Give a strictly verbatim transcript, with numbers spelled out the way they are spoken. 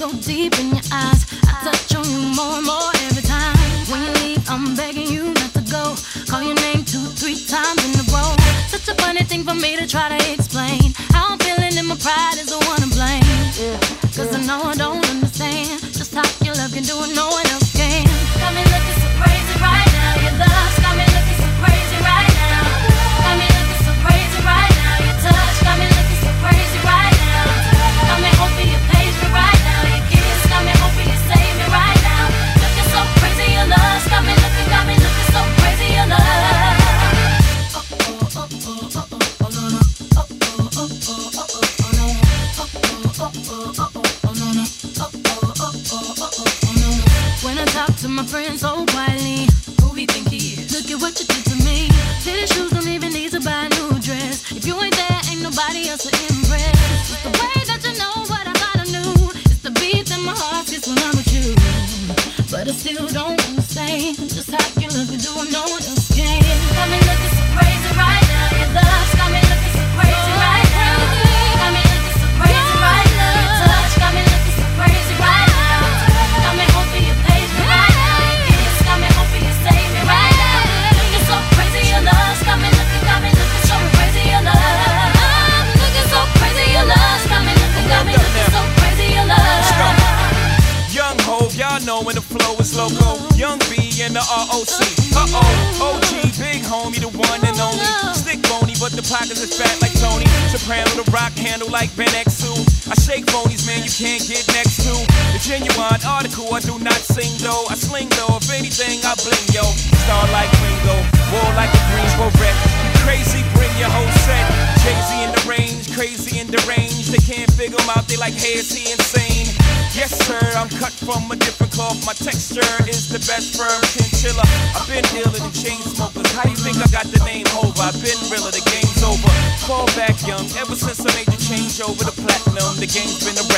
so deep in your eyes. I touch on you more and more every time. When you leave, I'm begging you not to go. Call your name two, three times in a row. Such a funny thing for me to try to explain. How I'm feeling and my pride is the one to blame. Cause I know I don't understand just how your love can do what no one else can. Got me looking so crazy right now. Your love's got me looking so crazy right now. Got me looking so crazy right now. Your touch got me looking so crazy right now. Got me hoping you page me right now. Your kiss got me hoping you save me right now. Looking so crazy, your love's got me looking, got me looking so crazy, your love. Oh oh oh oh oh oh oh no no. Oh oh oh oh oh oh oh no. Oh oh oh oh oh oh no no. Oh oh oh oh oh oh no. When I talk to my friends so quietly, who we think he is? Look at what you did to me. Tennis shoes don't even need to buy a new dress. If you ain't there, ain't nobody else to impress. It's the way that you know what I thought I knew. It's the beat that my heart gets when I'm with you. But I still don't understand just how you look and do what no one else can. Got me looking so crazy right now. Your love's got me looking so crazy right now. Got me looking so crazy right now. Your touch got me looking so crazy right now. Got me hoping you page me right now. Your kiss got me hoping you save me right now. Looking so crazy, your love's got me looking, got me looking so crazy, your love. I'm looking so crazy, your love's got me looking, got me looking so crazy, your love. Young Hov, y'all know when the flow is loco. Young B and the R O C. Uh-oh, O G, big homie, the one and only. Stick bony, but the pockets is fat like Tony. Soprano, the rock handle like Ben X two. I shake phonies, man, you can't get next to. The genuine article, I do not sing though. I sling though, if anything, I bling, yo. Star like Ringo, war like a Greensboro wreck. Crazy, bring your whole set. Jay-Z in the range, crazy in the range. They can't figure him out, they like, hey, is he insane? Yes, sir, I'm cut from a different cloth. My texture is the best firm chinchilla. I've been dealing in chain smokers. How you think I got the name over? I've been realer, the game's over. Fall back young, ever since I made the change over to platinum. The game's been a